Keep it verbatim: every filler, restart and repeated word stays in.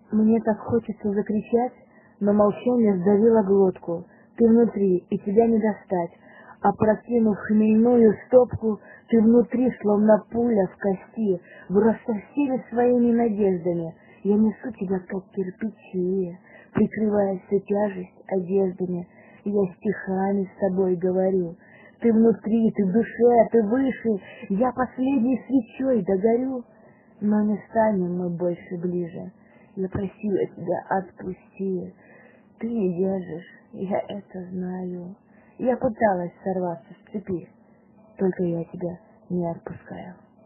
Мне так хочется закричать, но молчание сдавило глотку. Ты внутри, и тебя не достать. Опрокинув хмельную стопку, ты внутри, словно пуля в кости, просто всеми своими надеждами. Я несу тебя, как кирпичи, прикрывая всю тяжесть одеждами. Я стихами с тобой говорю. Ты внутри, ты в душе, ты выше, я последней свечой догорю. Но не станем мы больше ближе. Я просила тебя, отпусти. Ты не держишь, я это знаю. Я пыталась сорваться с цепи, только я тебя не отпускаю.